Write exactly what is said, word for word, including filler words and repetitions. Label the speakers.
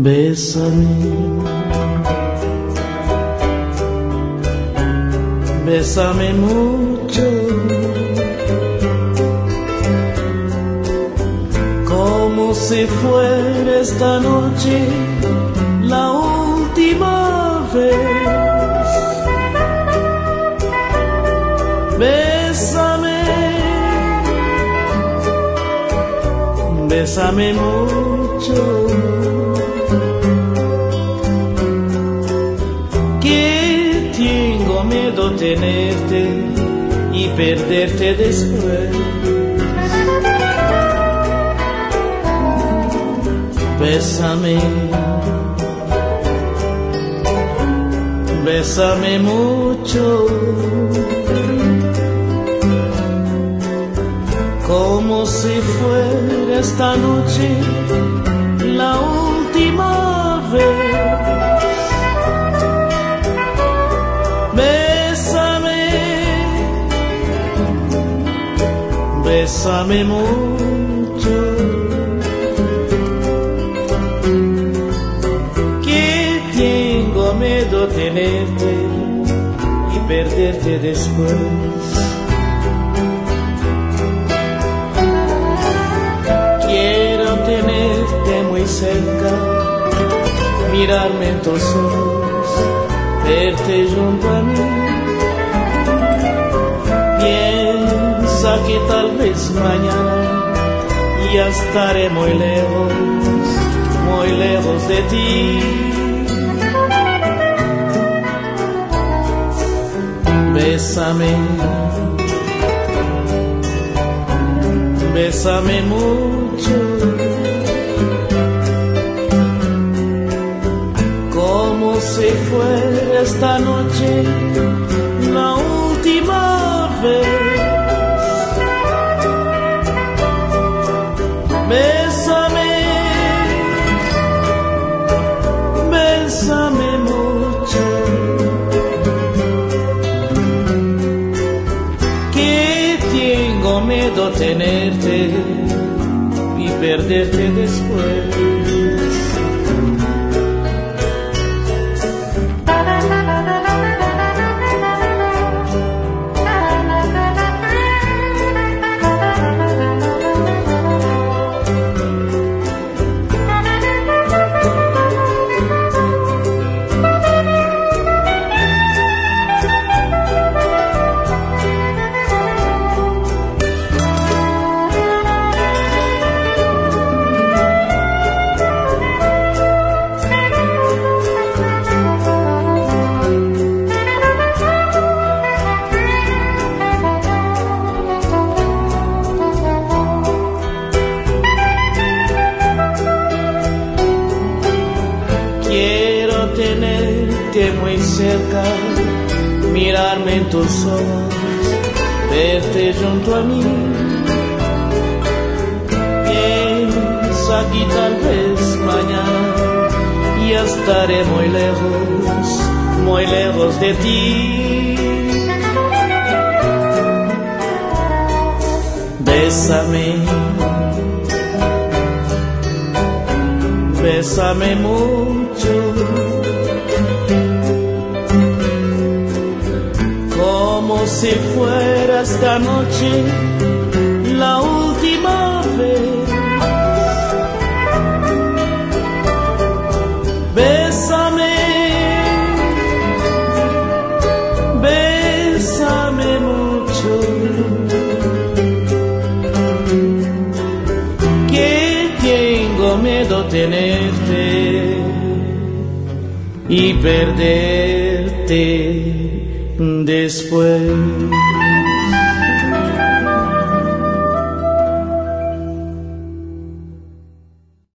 Speaker 1: Bésame, bésame mucho, como si fuera esta noche la última vez. Bésame, bésame mucho, que tengo miedo tenerte y perderte después. Bésame, bésame mucho, como si fuera esta noche la última vez. Bésame, bésame mucho, que tengo miedo tenerte y perderte después. Tenerte muy cerca, mirarme en tus ojos, verte junto a mí. Piensa que tal vez mañana ya estaré muy lejos, muy lejos de ti. Bésame, bésame mucho, como si fuera esta noche la última vez. Bésame, bésame mucho, que tengo miedo tenerte y perderte después. Quiero tenerte muy cerca, mirarme en tus ojos, verte junto a mí. Piensa que tal vez mañana ya estaré muy lejos, muy lejos de ti. Bésame, bésame mucho, como si fuera esta noche la última vez. Bésame, bésame mucho, que tengo miedo tenerte y perderte después.